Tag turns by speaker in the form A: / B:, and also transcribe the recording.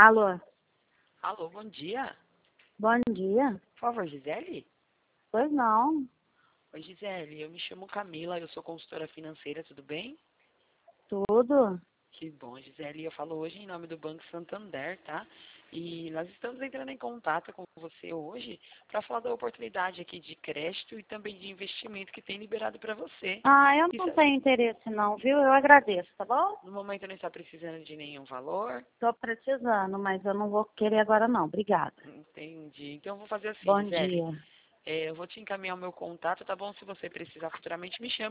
A: Alô,
B: Alô, bom dia.
A: bom dia.
B: Por favor, Gisele?
A: Pois não,
B: Oi, Gisele, eu me chamo Camila, eu sou consultora financeira, tudo bem?
A: tudo.
B: Que bom, Gisele. Eu falo hoje em nome do Banco Santander, tá? E nós estamos entrando em contato com você hoje para falar da oportunidade aqui de crédito e também de investimento que tem liberado para você.
A: Ah, eu
B: Isso,
A: não tenho interesse não, viu? Eu agradeço, tá bom?
B: no momento não está precisando de nenhum valor.
A: Tô precisando, mas eu não vou querer agora não. Obrigada.
B: Entendi. Então eu vou fazer assim,
A: Bom
B: Gisele.
A: dia.
B: Eu vou te encaminhar o meu contato, tá bom? Se você precisar futuramente, me chame.